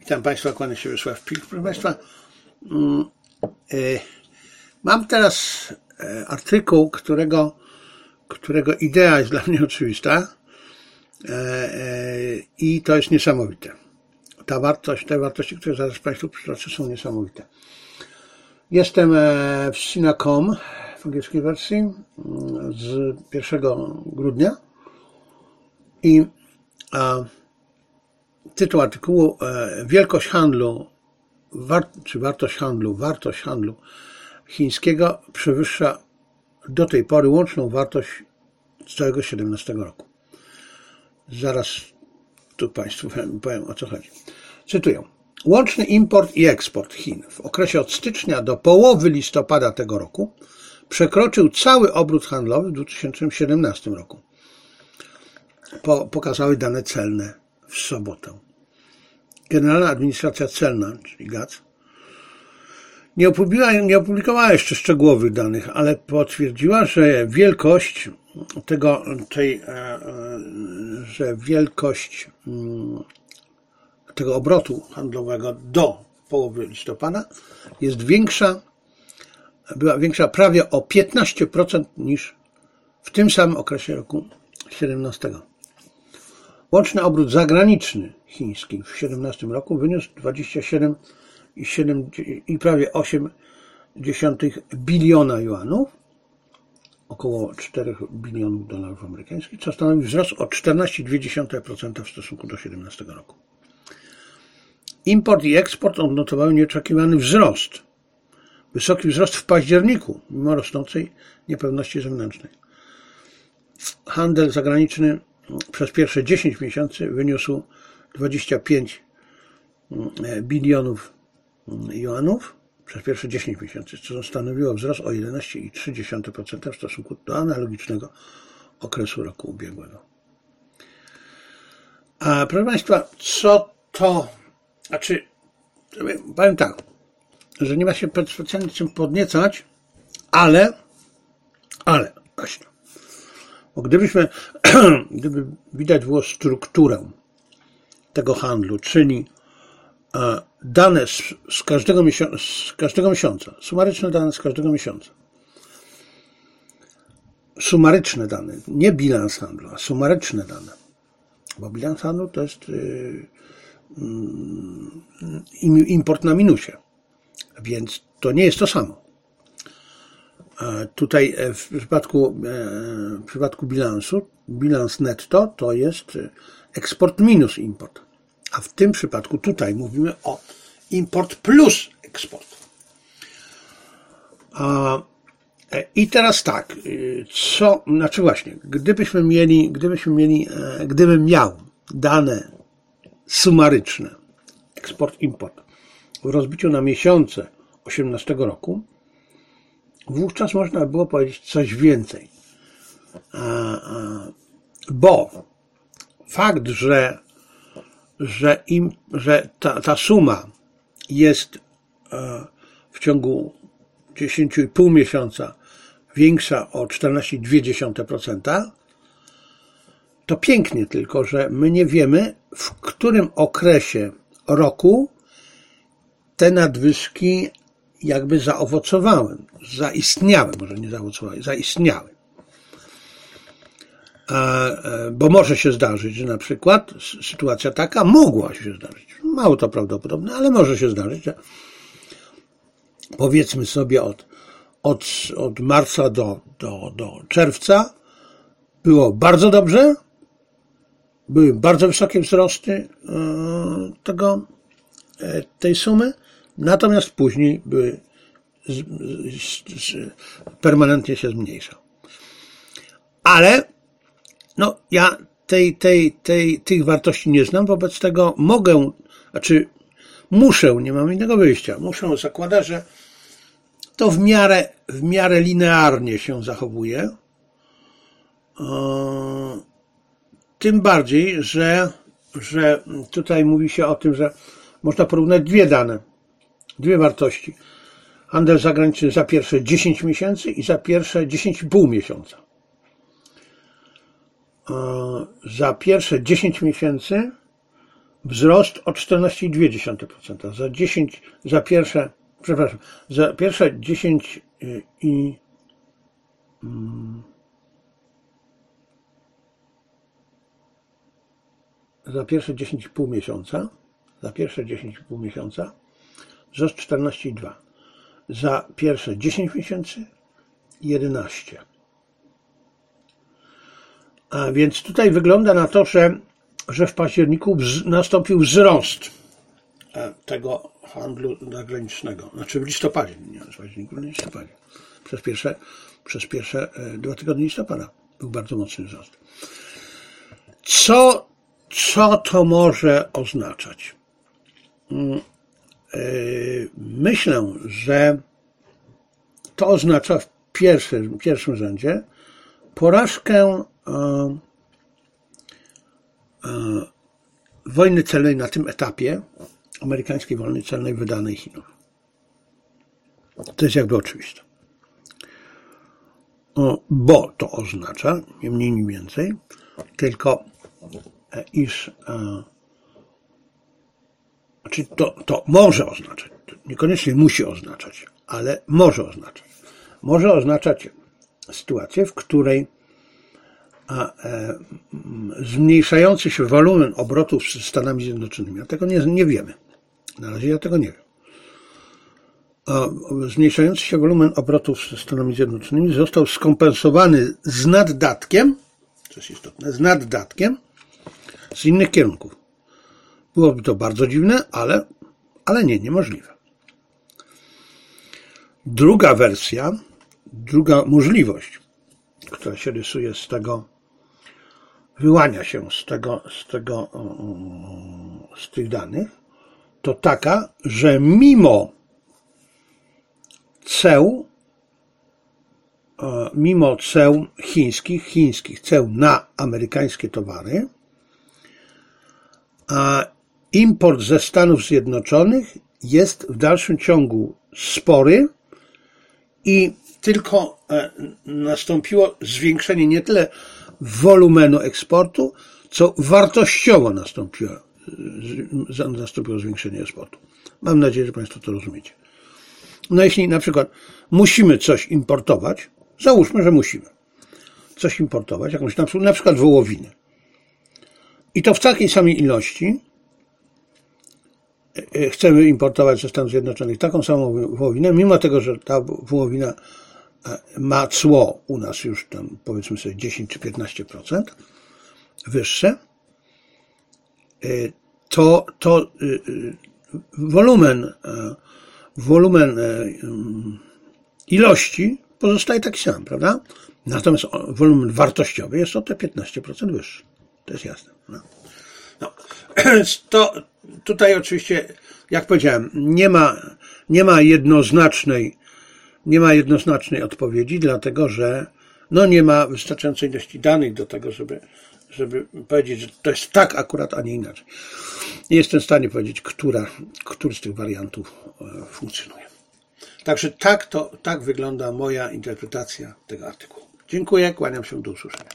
Witam Państwa, kłaniam się Wiesław Pik. Proszę Państwa, mam teraz artykuł, którego idea jest dla mnie oczywista i to jest niesamowite. Te wartości, które zaraz Państwu przytoczę, są niesamowite. Jestem w Sina.com w angielskiej wersji z 1 grudnia i tytuł artykułu: wielkość handlu, wartość handlu chińskiego przewyższa do tej pory łączną wartość z całego 2017 roku. Zaraz tu Państwu powiem, o co chodzi. Cytuję. Łączny import i eksport Chin w okresie od stycznia do połowy listopada tego roku przekroczył cały obrót handlowy w 2017 roku. Pokazały dane celne w sobotę. Generalna Administracja Celna, czyli GAC, nie opublikowała jeszcze szczegółowych danych, ale potwierdziła, że wielkość tego obrotu handlowego do połowy listopada była większa prawie o 15% niż w tym samym okresie roku 2017. Łączny obrót zagraniczny chiński w 2017 roku wyniósł 27,7 i prawie 0,8 biliona juanów, około 4 bilionów dolarów amerykańskich, co stanowi wzrost o 14,2% w stosunku do 2017 roku. Import i eksport odnotowały nieoczekiwany wzrost. Wysoki wzrost w październiku, mimo rosnącej niepewności zewnętrznej. Handel zagraniczny przez pierwsze 10 miesięcy wyniósł 25 bilionów juanów przez pierwsze 10 miesięcy, co stanowiło wzrost o 11,3% w stosunku do analogicznego okresu roku ubiegłego. A proszę Państwa, co to? Powiem tak, że nie ma się specjalnie czym podniecać, ale właśnie. Bo gdyby widać było strukturę tego handlu, czyli dane z każdego miesiąca, sumaryczne dane z każdego miesiąca, sumaryczne dane, nie bilans handlu, a sumaryczne dane, bo bilans handlu to jest import na minusie, więc to nie jest to samo. Tutaj w przypadku bilansu, bilans netto to jest eksport minus import. A w tym przypadku tutaj mówimy o import plus eksport. I teraz tak, gdybym miał dane sumaryczne, eksport, import, w rozbiciu na miesiące 2018 roku, wówczas można było powiedzieć coś więcej. Bo fakt, że ta suma jest w ciągu 10,5 miesiąca większa o 14,2%, to pięknie, tylko że my nie wiemy, w którym okresie roku te nadwyżki jakby zaowocowały, zaistniały, może nie zaowocowały, zaistniały. Bo może się zdarzyć, że na przykład sytuacja taka mogła się zdarzyć. Mało to prawdopodobne, ale może się zdarzyć, że powiedzmy sobie od marca do czerwca było bardzo dobrze, były bardzo wysokie wzrosty tej sumy, natomiast później permanentnie się zmniejszał. Ale ja tych wartości nie znam, wobec tego muszę, nie mam innego wyjścia, muszę zakładać, że to w miarę linearnie się zachowuje. Tym bardziej, że tutaj mówi się o tym, że można porównać dwie wartości. Handel zagraniczny za pierwsze 10 miesięcy i za pierwsze 10,5 miesiąca. Za pierwsze 10 miesięcy wzrost o 14,2%. Za pierwsze 10 i za pierwsze 10,5 miesiąca, wzrost 14,2. Za pierwsze 10 miesięcy 11. A więc tutaj wygląda na to, że w październiku nastąpił wzrost tego handlu zagranicznego. Znaczy w listopadzie, nie w październiku, ale w listopadzie. Przez pierwsze 2 tygodnie listopada był bardzo mocny wzrost. Co to może oznaczać? Myślę, że to oznacza w pierwszym rzędzie porażkę wojny celnej na tym etapie, amerykańskiej wojny celnej wydanej Chinom. To jest jakby oczywiste. Bo to oznacza, nie mniej, nie więcej, tylko iż to może oznaczać, niekoniecznie musi oznaczać, ale może oznaczać. Może oznaczać sytuację, w której zmniejszający się wolumen obrotów z Stanami Zjednoczonymi, a tego nie wiemy. Na razie ja tego nie wiem. Zmniejszający się wolumen obrotów z Stanami Zjednoczonymi został skompensowany z naddatkiem, co jest istotne, z innych kierunków. Byłoby to bardzo dziwne, ale niemożliwe. Druga wersja, druga możliwość, która się rysuje z tego, wyłania się z tych danych, to taka, że mimo ceł chińskich ceł na amerykańskie towary, a import ze Stanów Zjednoczonych jest w dalszym ciągu spory i tylko nastąpiło zwiększenie nie tyle wolumenu eksportu, co wartościowo nastąpiło zwiększenie eksportu. Mam nadzieję, że Państwo to rozumiecie. No jeśli na przykład musimy coś importować, załóżmy, że musimy coś importować, jakąś na przykład wołowinę. I to w takiej samej ilości chcemy importować ze Stanów Zjednoczonych taką samą wołowinę, mimo tego, że ta wołowina ma cło u nas już tam powiedzmy sobie 10 czy 15% wyższe, to wolumen ilości pozostaje taki sam, prawda? Natomiast wolumen wartościowy jest o te 15% wyższy. To jest jasne. No. To tutaj oczywiście, jak powiedziałem, nie ma jednoznacznej odpowiedzi, dlatego że nie ma wystarczającej ilości danych do tego, żeby powiedzieć, że to jest tak akurat, a nie inaczej. Nie jestem w stanie powiedzieć, który z tych wariantów funkcjonuje. Także tak wygląda moja interpretacja tego artykułu. Dziękuję, kłaniam się, do usłyszenia.